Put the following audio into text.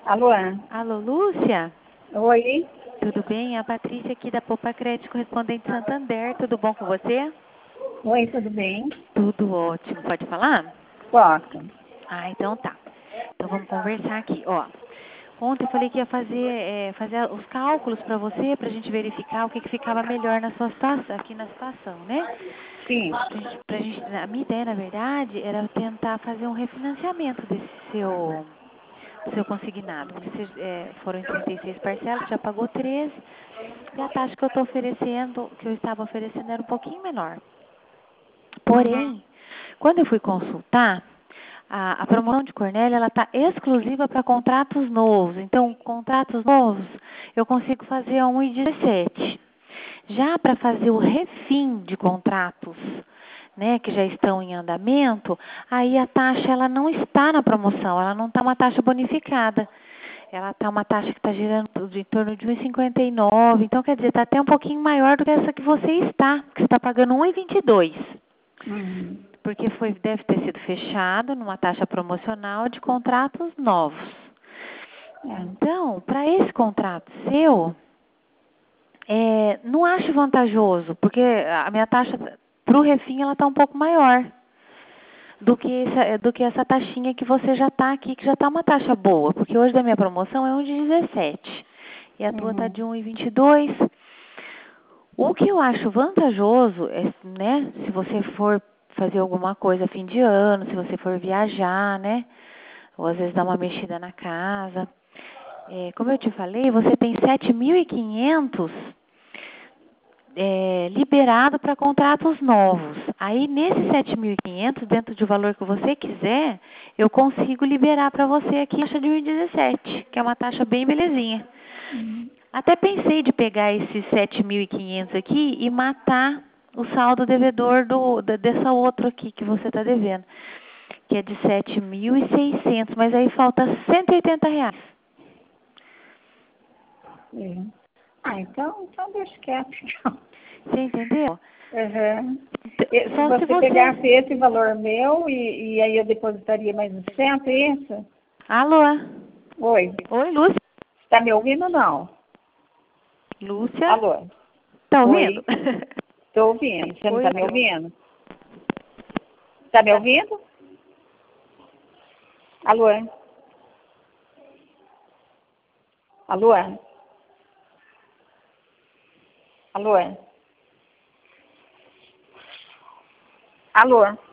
Alô? Alô, Lúcia? Oi? Tudo bem? A Patrícia aqui da Poupa Crédito Correspondente Santander. Tudo bom com você? Oi, tudo bem? Tudo ótimo. Pode falar? Posso. Ah, então tá. Então vamos conversar aqui. Ó, ontem eu falei que ia fazer os cálculos para você, para a gente verificar o que ficava melhor na sua situação, aqui na situação, né? Sim. A minha ideia, na verdade, era tentar fazer um refinanciamento desse seu consignado. Foram em 36 parcelas, já pagou 13, e a taxa que eu estava oferecendo era um pouquinho menor. Uhum. Porém, quando eu fui consultar, a promoção de Cornélia, ela está exclusiva para contratos novos. Então, contratos novos, eu consigo fazer a 1,17. Já para fazer o refim de contratos, né, que já estão em andamento, aí a taxa ela não está na promoção, ela não está uma taxa bonificada. Ela está uma taxa que está girando em torno de 1,59. Então, quer dizer, está até um pouquinho maior do que essa que você está, que você está pagando 1,22. Uhum. Porque deve ter sido fechado numa taxa promocional de contratos novos. É. Então, para esse contrato seu, não acho vantajoso, porque a minha taxa para o refim ela está um pouco maior do que essa taxinha que você já está aqui, que já está uma taxa boa, porque hoje da minha promoção é 1,17 e a tua está Uhum. de 1,22. O que eu acho vantajoso é, né, se você for fazer alguma coisa fim de ano, se você for viajar, né, ou às vezes dar uma mexida na casa. Como eu te falei, você tem 7.500 liberado para contratos novos. Aí, nesses 7.500, dentro do valor que você quiser, eu consigo liberar para você aqui a taxa de 1,17, que é uma taxa bem belezinha. Uhum. Até pensei de pegar esses 7.500 aqui e matar o saldo devedor dessa outra aqui que você está devendo, que é de 7.600, mas aí falta R$ 180. É. Ah, então deixa quieto. Então. Você entendeu? Uhum. Só se Você você... pegasse esse valor meu e aí eu depositaria mais uns 100, é isso? Alô? Oi. Oi, Lúcia? Está me ouvindo ou não? Lúcia? Alô? Tá ouvindo? Oi. Estou ouvindo. Você não Oi, está me ouvindo? Está me ouvindo? Alô? Alô? Alô? Alô?